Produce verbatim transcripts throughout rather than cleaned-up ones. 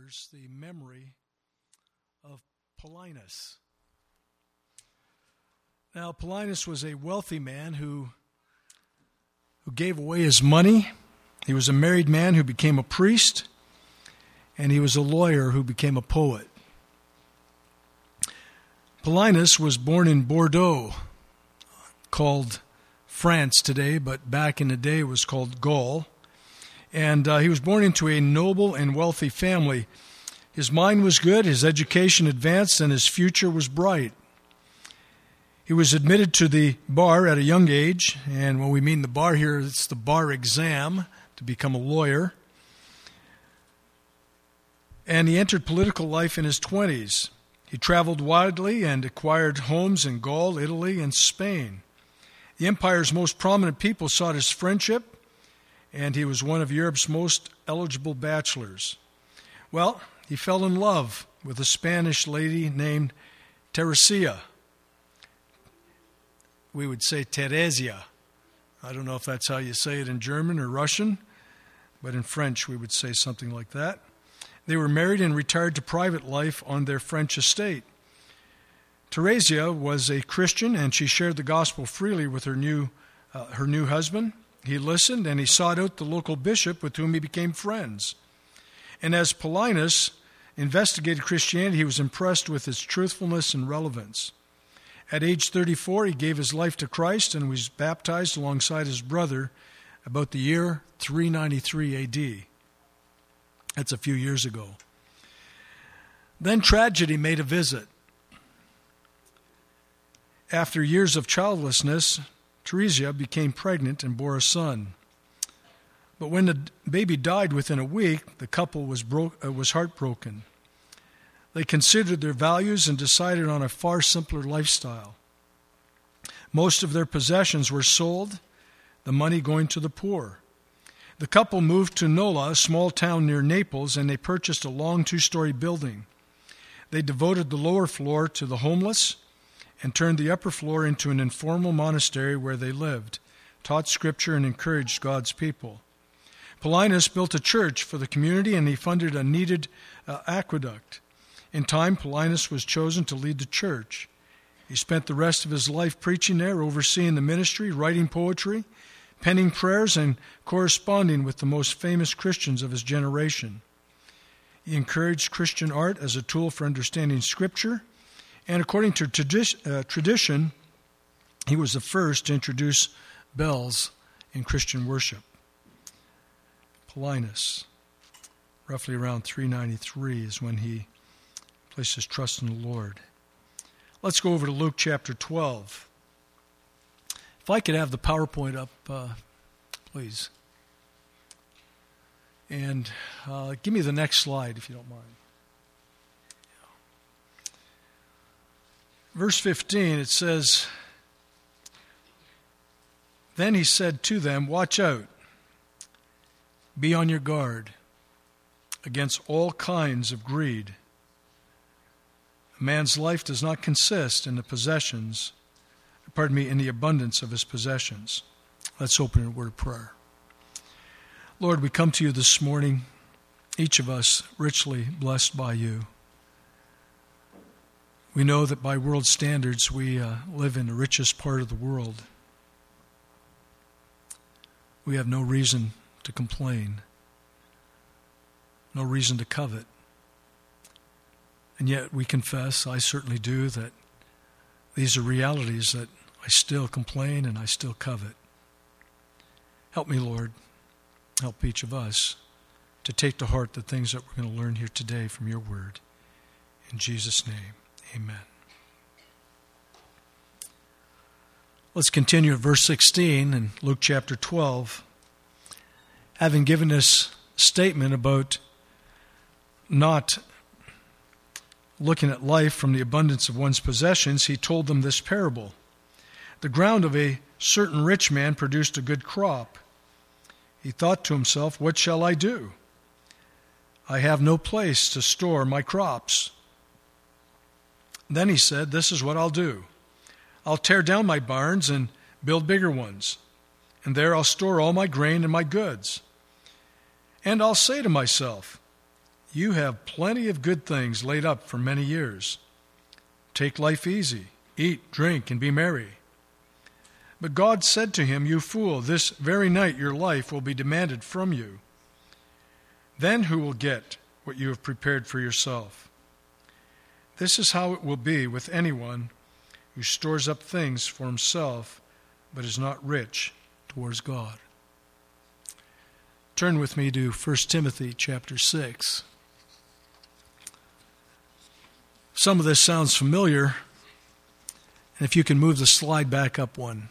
honors the memory of Paulinus. Now, Paulinus was a wealthy man who, who gave away his money. He was a married man who became a priest, and he was a lawyer who became a poet. Paulinus was born in Bordeaux, called France today, but back in the day it was called Gaul. And uh, he was born into a noble and wealthy family. His mind was good, his education advanced, and his future was bright. He was admitted to the bar at a young age, and when we mean the bar here, it's the bar exam to become a lawyer. And he entered political life in his twenties. He traveled widely and acquired homes in Gaul, Italy, and Spain. The empire's most prominent people sought his friendship, and he was one of Europe's most eligible bachelors. Well, he fell in love with a Spanish lady named Teresia. We would say Teresia. I don't know if that's how you say it in German or Russian, but in French we would say something like that. They were married and retired to private life on their French estate. Teresia was a Christian, and she shared the gospel freely with her new, uh, her new husband. He listened, and he sought out the local bishop with whom he became friends. And as Paulinus investigated Christianity, he was impressed with its truthfulness and relevance. At age thirty-four, he gave his life to Christ and was baptized alongside his brother about the year three ninety-three A D. That's a few years ago. Then tragedy made a visit. After years of childlessness, Teresia became pregnant and bore a son. But when the baby died within a week, the couple was bro- uh, was heartbroken. They considered their values and decided on a far simpler lifestyle. Most of their possessions were sold, the money going to the poor. The couple moved to Nola, a small town near Naples, and they purchased a long two-story building. They devoted the lower floor to the homeless and turned the upper floor into an informal monastery where they lived, taught Scripture, and encouraged God's people. Paulinus built a church for the community, and he funded a needed uh, aqueduct. In time, Paulinus was chosen to lead the church. He spent the rest of his life preaching there, overseeing the ministry, writing poetry, penning prayers, and corresponding with the most famous Christians of his generation. He encouraged Christian art as a tool for understanding Scripture, and according to tradi- uh, tradition, he was the first to introduce bells in Christian worship. Paulinus, roughly around three ninety-three, is when he placed his trust in the Lord. Let's go over to Luke chapter twelve. If I could have the PowerPoint up, uh, please. And uh, give me the next slide, if you don't mind. Verse fifteen, it says, "Then he said to them, 'Watch out, be on your guard against all kinds of greed. A man's life does not consist in the possessions, pardon me, in the abundance of his possessions.'" Let's open a word of prayer. Lord, we come to you this morning, each of us richly blessed by you. We know that by world standards, we uh, live in the richest part of the world. We have no reason to complain, no reason to covet. And yet we confess, I certainly do, that these are realities that I still complain and I still covet. Help me, Lord. Help each of us to take to heart the things that we're going to learn here today from your word. In Jesus' name, amen. Let's continue at verse sixteen in Luke chapter twelve. Having given this statement about not looking at life from the abundance of one's possessions, he told them this parable. The ground of a certain rich man produced a good crop. He thought to himself, "What shall I do? I have no place to store my crops." Then he said, "This is what I'll do. I'll tear down my barns and build bigger ones, and there I'll store all my grain and my goods. And I'll say to myself, you have plenty of good things laid up for many years. Take life easy, eat, drink, and be merry. But God said to him, You fool, this very night your life will be demanded from you. Then who will get what you have prepared for yourself? This is how it will be with anyone who stores up things for himself, but is not rich towards God. Turn with me to First Timothy chapter six. Some of this sounds familiar, and if you can move the slide back up one.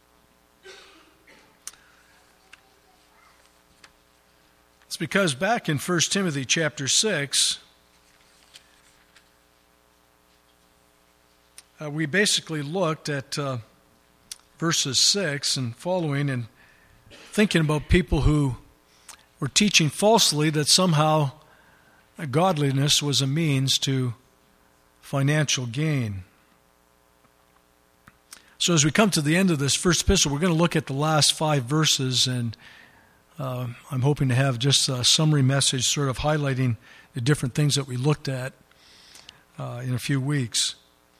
It's because back in First Timothy chapter six, uh, we basically looked at uh, verses six and following and thinking about people who were teaching falsely that somehow godliness was a means to financial gain. So as we come to the end of this first epistle, we're going to look at the last five verses, and uh, I'm hoping to have just a summary message sort of highlighting the different things that we looked at uh, in a few weeks.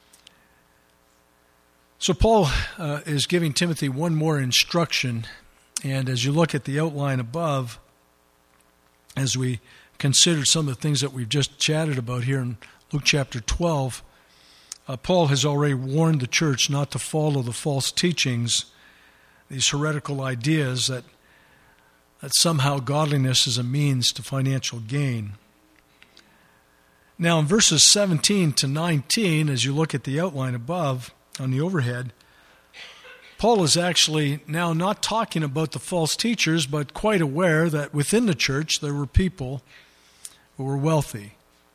So Paul uh, is giving Timothy one more instruction, and as you look at the outline above, as we consider some of the things that we've just chatted about here in Luke chapter twelve, uh, Paul has already warned the church not to follow the false teachings, these heretical ideas that, that somehow godliness is a means to financial gain. Now in verses seventeen to nineteen, as you look at the outline above on the overhead, Paul is actually now not talking about the false teachers, but quite aware that within the church there were people who were wealthy.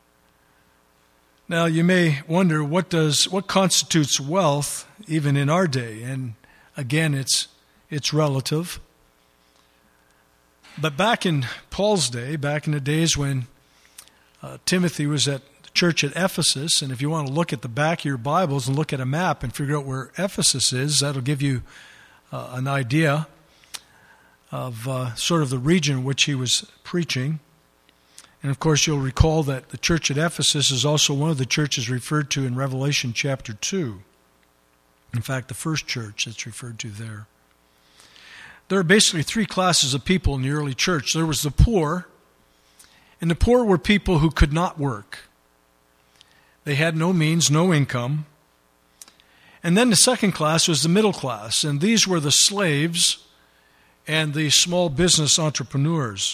Now you may wonder, what does what constitutes wealth even in our day? And again, it's it's relative. But back in Paul's day, back in the days when uh, Timothy was at church at Ephesus, and if you want to look at the back of your Bibles and look at a map and figure out where Ephesus is, that'll give you uh, an idea of uh, sort of the region in which he was preaching. And of course you'll recall that the church at Ephesus is also one of the churches referred to in Revelation chapter two. In fact, the first church that's referred to there. There are basically three classes of people in the early church. There was the poor, and the poor were people who could not work. They had no means, no income. And then the second class was the middle class, and these were the slaves and the small business entrepreneurs.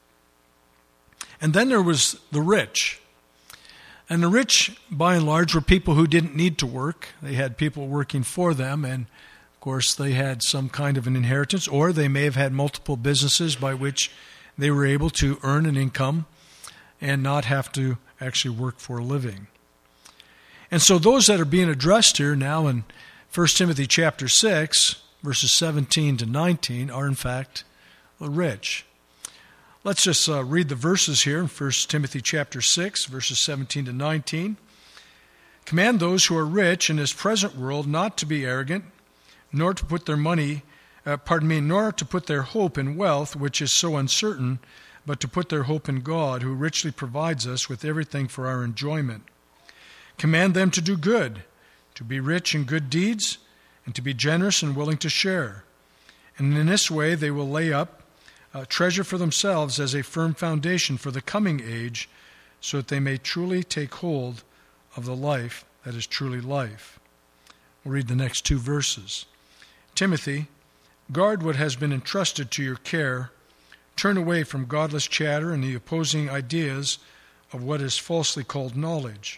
And then there was the rich. And the rich, by and large, were people who didn't need to work. They had people working for them, and of course they had some kind of an inheritance, or they may have had multiple businesses by which they were able to earn an income and not have to actually work for a living. And so those that are being addressed here now in First Timothy chapter six, verses seventeen to nineteen, are in fact the rich. Let's just uh, read the verses here in First Timothy chapter six, verses seventeen to nineteen. Command those who are rich in this present world not to be arrogant, nor to put their money, uh, pardon me, nor to put their hope in wealth, which is so uncertain, but to put their hope in God, who richly provides us with everything for our enjoyment. Command them to do good, to be rich in good deeds, and to be generous and willing to share. And in this way they will lay up a treasure for themselves as a firm foundation for the coming age, so that they may truly take hold of the life that is truly life. We'll read the next two verses. Timothy, guard what has been entrusted to your care. Turn away from godless chatter and the opposing ideas of what is falsely called knowledge,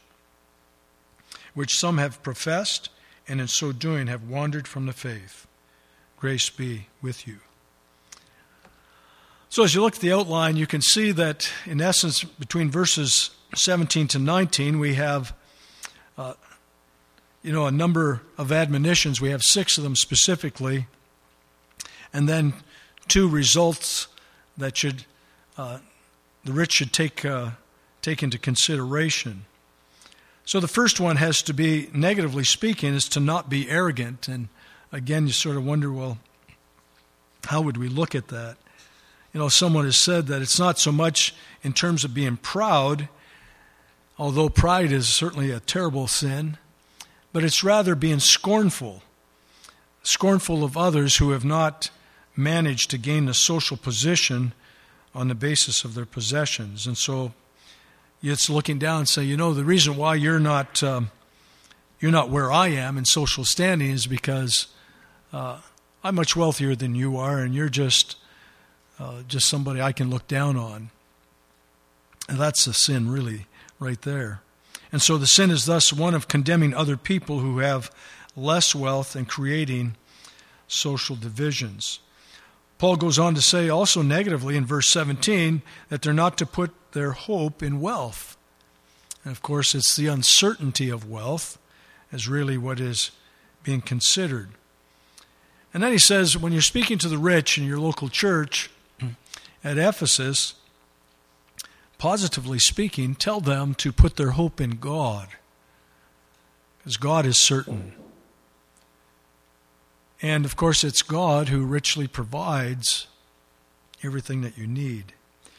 which some have professed, and in so doing have wandered from the faith. Grace be with you. So as you look at the outline, you can see that, in essence, between verses seventeen to nineteen, we have, uh, you know, a number of admonitions. We have six of them specifically, and then two results that should uh, the rich should take uh, take into consideration. So the first one has to be, negatively speaking, is to not be arrogant. And again, you sort of wonder, well, how would we look at that? You know, someone has said that it's not so much in terms of being proud, although pride is certainly a terrible sin, but it's rather being scornful, scornful of others who have not managed to gain a social position on the basis of their possessions. And so it's looking down and say, you know, the reason why you're not um, you're not where I am in social standing is because uh, I'm much wealthier than you are, and you're just uh, just somebody I can look down on. And that's a sin, really, right there. And so the sin is thus one of condemning other people who have less wealth and creating social divisions. Paul goes on to say also negatively in verse seventeen that they're not to put their hope in wealth. And of course, it's the uncertainty of wealth is really what is being considered. And then he says, when you're speaking to the rich in your local church at Ephesus, positively speaking, tell them to put their hope in God, because God is certain. And of course, it's God who richly provides everything that you need.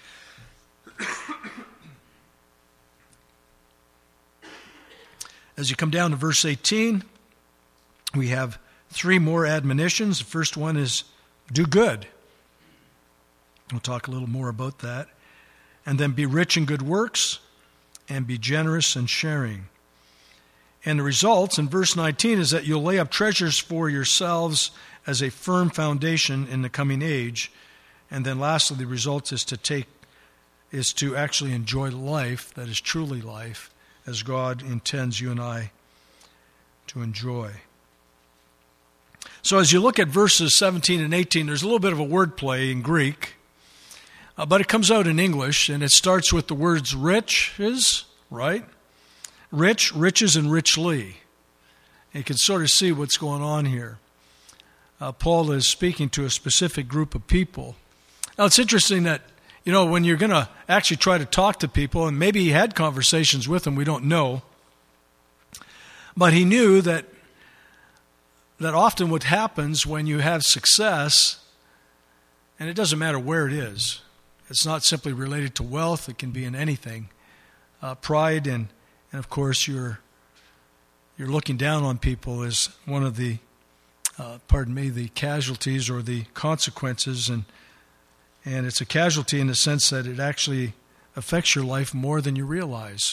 As you come down to verse eighteen, we have three more admonitions. The first one is do good. We'll talk a little more about that. And then be rich in good works and be generous in sharing. And the results in verse nineteen is that you'll lay up treasures for yourselves as a firm foundation in the coming age. And then lastly, the result is to take is to actually enjoy life that is truly life, as God intends you and I to enjoy. So as you look at verses seventeen and eighteen, there's a little bit of a wordplay in Greek, uh, but it comes out in English, and it starts with the words riches, right? Rich, riches, and richly. And you can sort of see what's going on here. Uh, Paul is speaking to a specific group of people. Now, it's interesting that, you know, when you're going to actually try to talk to people, and maybe he had conversations with them, we don't know, but he knew that that often what happens when you have success, and it doesn't matter where it is, it's not simply related to wealth, it can be in anything, uh, pride and And of course, you're you're looking down on people is one of the, uh, pardon me, the casualties or the consequences, and and it's a casualty in the sense that it actually affects your life more than you realize.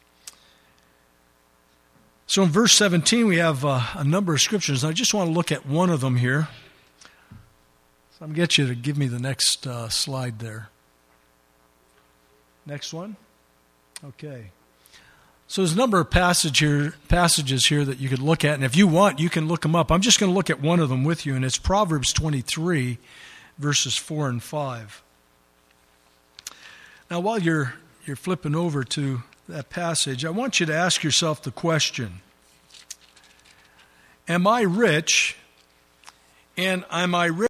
So in verse seventeen, we have uh, a number of scriptures, and I just want to look at one of them here. So I'm going to get you to give me the next uh, slide there. Next one. Okay. So there's a number of passage here, passages here that you could look at, and if you want, you can look them up. I'm just going to look at one of them with you, and it's Proverbs twenty-three, verses four and five. Now, while you're you're flipping over to that passage, I want you to ask yourself the question, am I rich, and am I rich